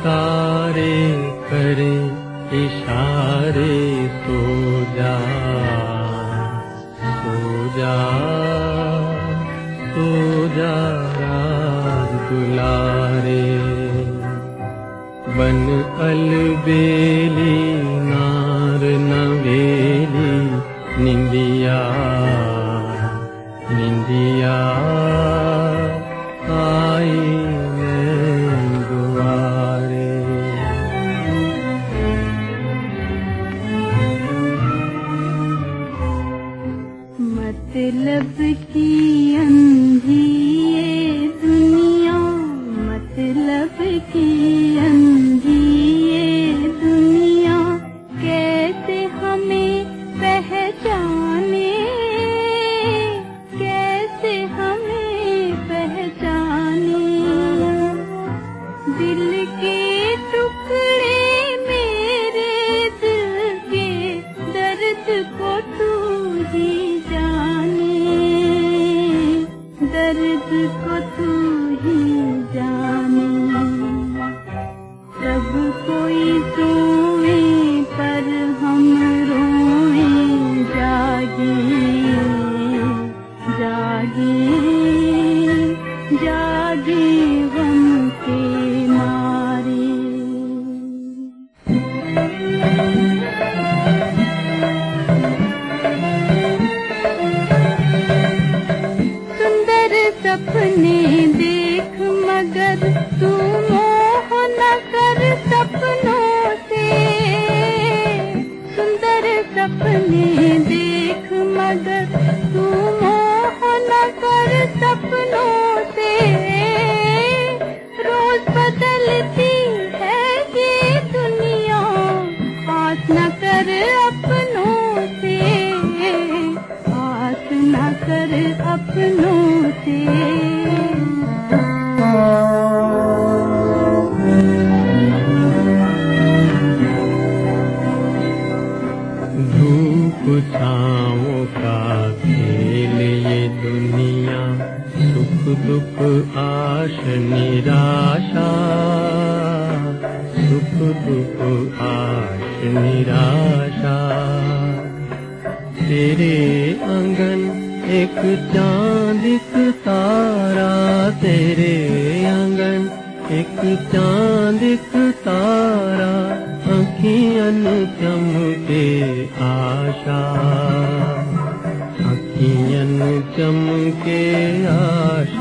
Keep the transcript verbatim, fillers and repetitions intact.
पुकारे करे इशारे, सो जा सो जा सो जा राज दुलारे। बन अलबेली नार नवेली, निंदिया निंदिया आई नैन दुआरे। मतलब की अंधी ये दुनिया, मतलब की अंधी ये दुनिया, कैसे हमें पहचाने, कैसे हमें पहचाने। दिल के टुकड़े मेरे दिल के दर्द को तू ही जाने, दर्द को तू ही जाने। सब कोई सोए पर हम रोए, जागे जागे जागे गम के मारे। सुंदर सपने देख मगर तू मोह न कर सपनों से, सुंदर सपने देख मगर तू मोह न कर सपनों से। रोज बदलती है ये दुनिया, आस न कर अपनों से, आस न कर अपनों से। धूप छाँव का खेल ये दुनिया, सुख दुख आश निराशा, सुख दुख आश निराशा। तेरे आंगन एक चांद एक तारा, तेरे आंगन एक चांद एक तारा, अखियन चमके आशा, अखियन चमके आशा।